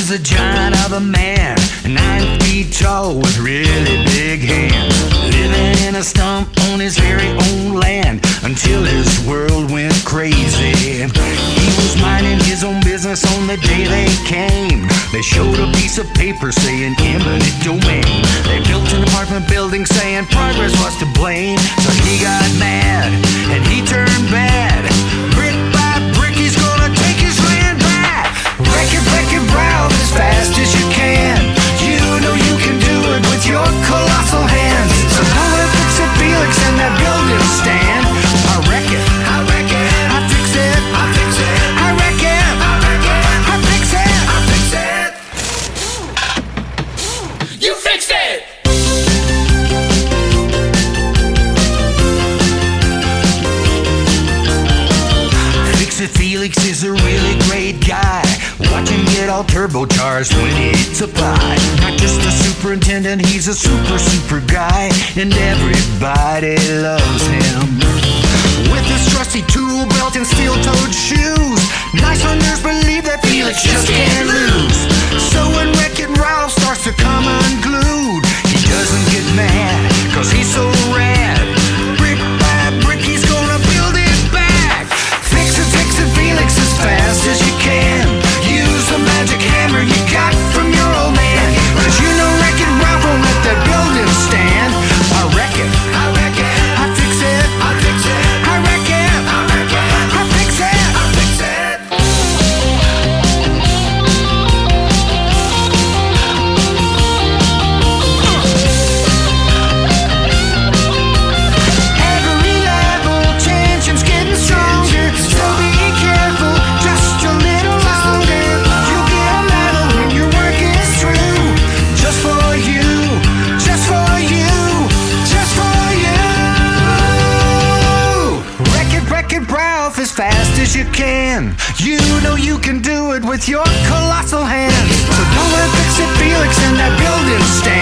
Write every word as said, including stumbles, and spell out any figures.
was a giant of a man, nine feet tall with really big hands, living in a stump on his very own land until his world went crazy. He was minding his own business on the day they came. They showed a piece of paper saying eminent domain. They built an apartment building saying progress was to blame. So he got mad and he turned bad. Brick by brick he's gonna take his land back. Wreck it, wreck it, Ralph, as fast as you can. You know you can do it with your colossal hands. So go and fix it, Felix, and that building stand. I wreck it, I wreck it, I fix it, I fix it, I wreck it, I wreck it, I fix it, I fix it. You fixed it! Fix-It Felix is a really great guy. Watch him get all turbocharged when it's applied. Not just a superintendent, he's a super, super guy. And everybody loves him. With his trusty tool belt and steel-toed shoes, nice hunters believe that Felix just can't lose. So when Wreck-It Ralph starts to come unglued, he doesn't get mad, cause he's so rad. Brick by brick he's gonna build it back. Fix it, fix it, Felix, as fast as you can. Use the magic hammer you got from your old man. Cause you know Wreck-It Ralph won't let that building stand. I wreck it, I wreck it, I fix it, I fix it, I wreck it, I wreck it, I fix it, I fix it. Every level tension's getting stronger, so be careful just a little longer. You'll get a medal when your work is through. Just for you, just for you, just for you. Wreck it, wreck it, Ralph, as fast as you can. You know you can do it with your colossal hands. So don't let Fix-It Felix and that building stand.